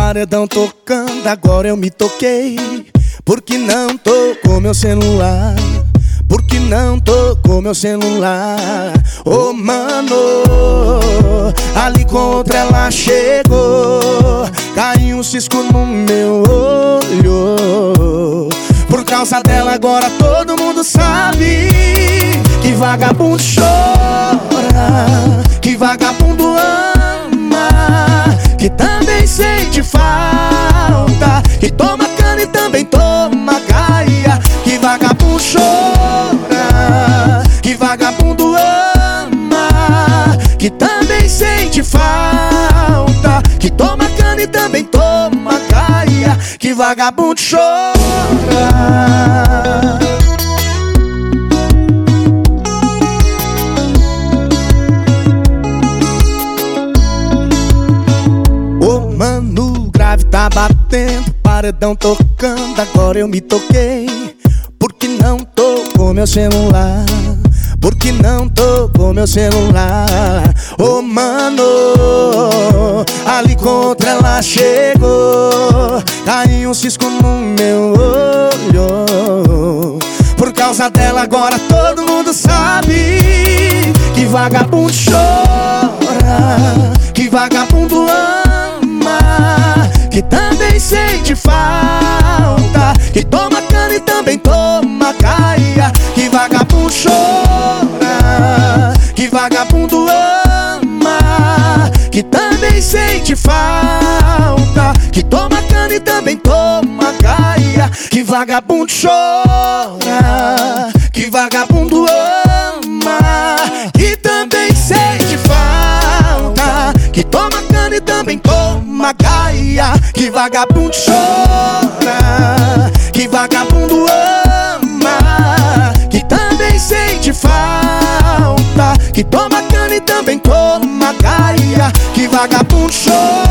paredão tocando, agora eu me toquei. Porque não tocou meu celular? Porque não tocou meu celular? Ô mano, ali contra ela chegou, caiu um cisco no meu olho. Por causa dela agora todo mundo sabe que vagabundo chora, que vagabundo ama, que também sente falta, que toma cana e também toma gaia. Que vagabundo chora, que vagabundo ama, que também sente falta, que toma cana e também toma gaia. Que vagabundo chora. Ô mano, o grave tá batendo, paredão tocando, agora eu me toquei. Porque não tocou meu celular? Porque não tocou meu celular? Ô mano, ali contra ela chegou, caiu um cisco no meu olho. Por causa dela agora todo mundo sabe que vagabundo chora, que vagabundo ama, que também sente falta, que toma cana e também toma gaia. Que vagabundo chora, que vagabundo ama, que também sente falta, que toma cana e também toma gaia. Que vagabundo chora, que vagabundo ama, que também sente falta, que toma cana e também toma gaia. Que vagabundo chora, que vagabundo ama, que também sente falta, que toma cana e também toma gaia. Que vagabundo chora.